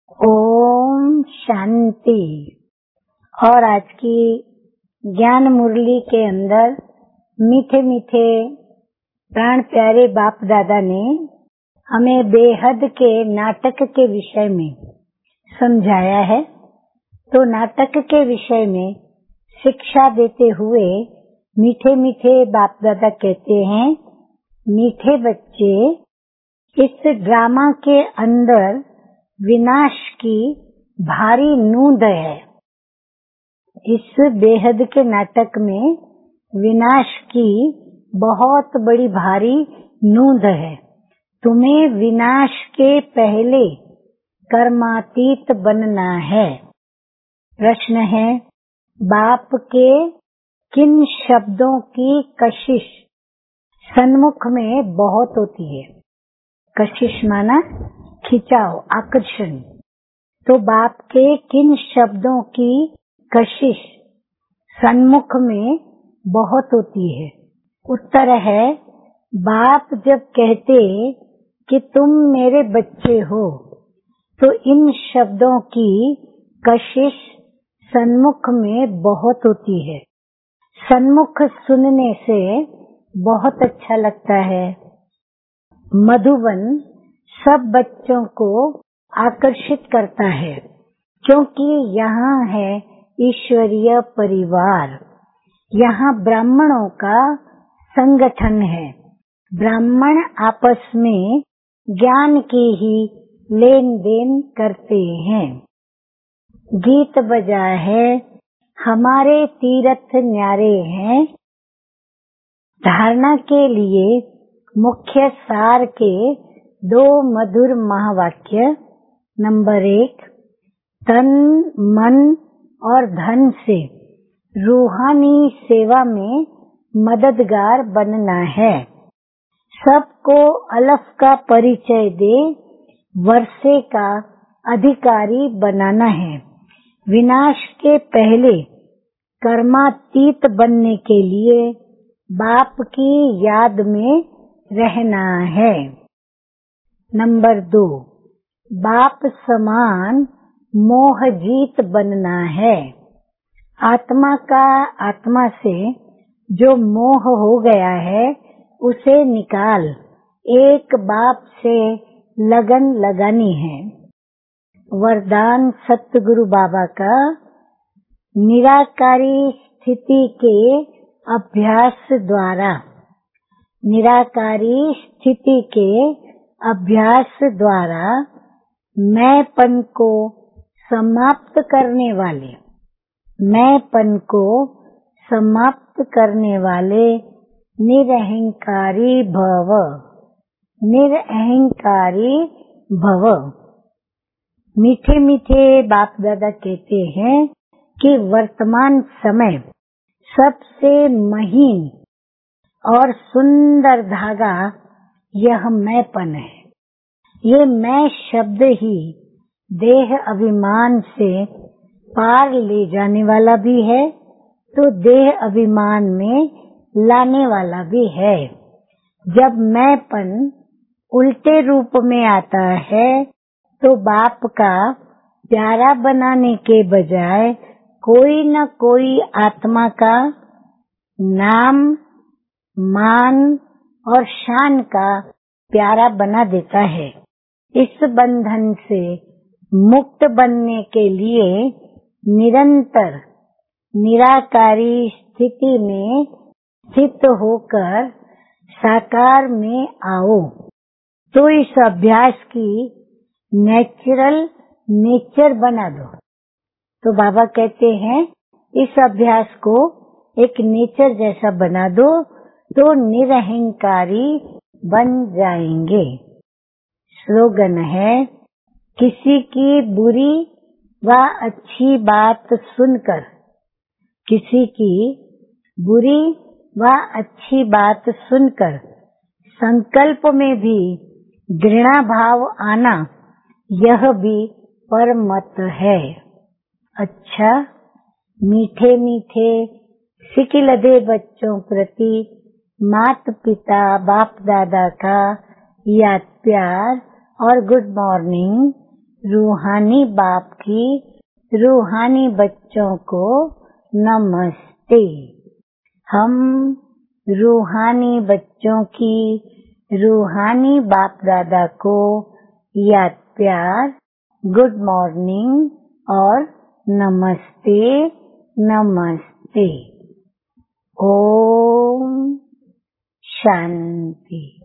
ओम शांति। और आज की ज्ञान मुरली के अंदर मीठे मीठे प्राण प्यारे बाप दादा ने हमें बेहद के नाटक के विषय में समझाया है। तो नाटक के विषय में शिक्षा देते हुए मीठे मीठे बाप दादा कहते हैं, मीठे बच्चे, इस ड्रामा के अंदर विनाश की भारी नूंद है। इस बेहद के नाटक में विनाश की बहुत बड़ी भारी नूंद है। तुम्हें विनाश के पहले कर्मातीत बनना है। प्रश्न है, बाप के किन शब्दों की कशिश सन्मुख में बहुत होती है? कशिश माना खिंचाव, आकर्षण। तो बाप के किन शब्दों की कशिश सन्मुख में बहुत होती है? उत्तर है, बाप जब कहते कि तुम मेरे बच्चे हो तो इन शब्दों की कशिश सन्मुख में बहुत होती है। सन्मुख सुनने से बहुत अच्छा लगता है। मधुबन सब बच्चों को आकर्षित करता है क्योंकि यहाँ है ईश्वरीय परिवार। यहाँ ब्राह्मणों का संगठन है। ब्राह्मण आपस में ज्ञान की ही लेन देन करते हैं। गीत बजा है, हमारे तीर्थ न्यारे हैं। धारणा के लिए मुख्य सार के 2 मधुर महावाक्य। नंबर 1, तन मन और धन से रूहानी सेवा में मददगार बनना है। सबको अलफ का परिचय दे वर्षे का अधिकारी बनाना है। विनाश के पहले कर्मातीत बनने के लिए बाप की याद में रहना है। नंबर 2, बाप समान मोहजीत बनना है। आत्मा का आत्मा से जो मोह हो गया है उसे निकाल एक बाप से लगन लगानी है। वरदान सतगुरु बाबा का, निराकारी स्थिति के अभ्यास द्वारा, निराकारी स्थिति के अभ्यास द्वारा मैंपन को समाप्त करने वाले, मैंपन को समाप्त करने वाले निरहंकारी भव, निरहंकारी भव। मीठे मीठे बाप दादा कहते हैं कि वर्तमान समय सबसे महीन और सुंदर धागा यह मैंपन है। ये मैं शब्द ही देह अभिमान से पार ले जाने वाला भी है तो देह अभिमान में लाने वाला भी है। जब मैंपन उल्टे रूप में आता है तो बाप का प्यारा बनाने के बजाय कोई न कोई आत्मा का नाम, मान और शान का प्यारा बना देता है। इस बंधन से मुक्त बनने के लिए निरंतर निराकारी स्थिति में स्थित होकर साकार में आओ। तो इस अभ्यास की नेचुरल नेचर बना दो। तो बाबा कहते हैं इस अभ्यास को एक नेचर जैसा बना दो तो निरहंकारी बन जाएंगे। स्लोगन है, किसी की बुरी व अच्छी बात सुनकर, किसी की बुरी व अच्छी बात सुनकर संकल्प में भी घृणा भाव आना, यह भी परमत है। अच्छा, मीठे मीठे सिकिलधे बच्चों प्रति माता पिता बाप दादा का याद प्यार और गुड मॉर्निंग। रूहानी बाप की रूहानी बच्चों को नमस्ते। हम रूहानी बच्चों की रूहानी बाप दादा को याद प्यार, गुड मॉर्निंग और नमस्ते नमस्ते। ओम शांति।